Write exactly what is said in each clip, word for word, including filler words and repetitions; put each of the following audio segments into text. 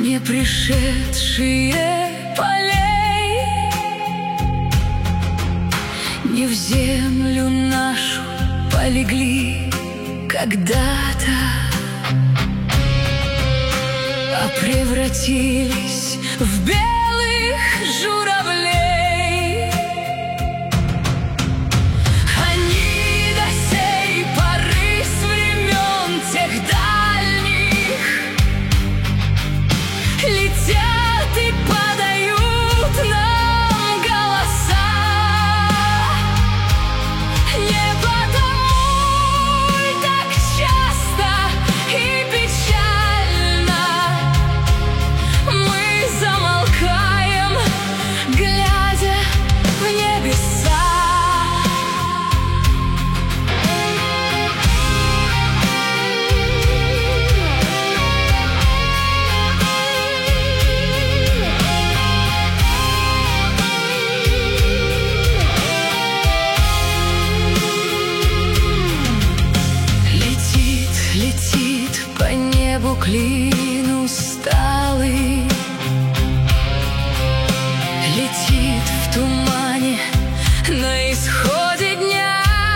не пришедшие полей, не в землю нашу полегли когда-то, а превратились в белых журавлей. Они до сей поры с времен тех дальних летят и подают нам голоса. Не потому ли так часто и печально мы замолкаем, глядя в небеса? Летит, летит по небу клин усталый, летит в тумане на исходе дня,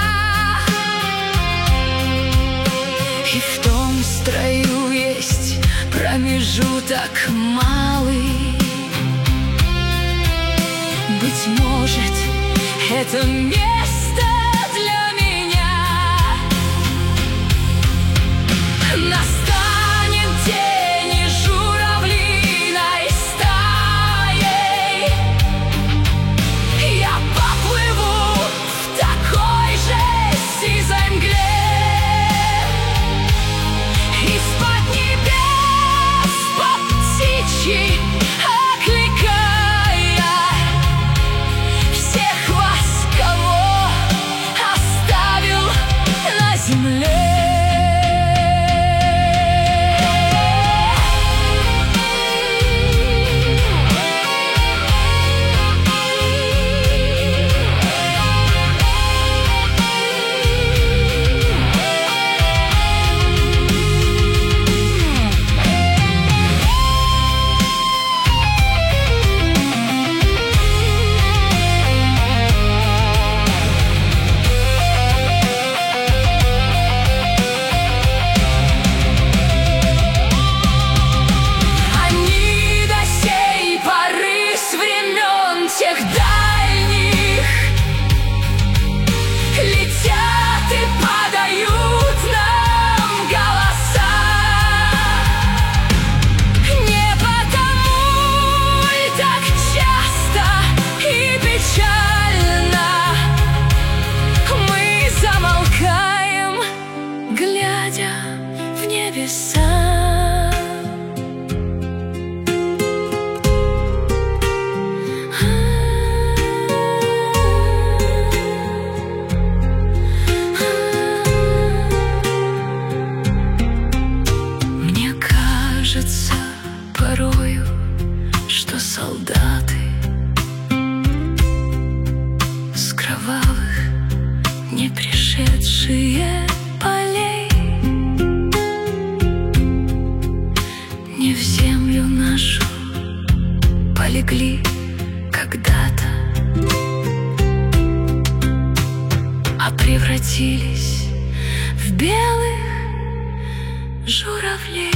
и в том строю есть промежуток малый. Быть может, это место для меня. Настанет день, и журавлиной стаей я поплыву в такой же сизой мгле. Из-под небес по птичьи окликая всех вас, кого оставил на земле. Тех дальних летят и подают нам голоса. Не потому ли так часто и печально мы замолкаем, глядя в небеса? Кажется порою, что солдаты с кровавых не пришедшие полей не в землю нашу полегли когда-то, а превратились в белых журавлей.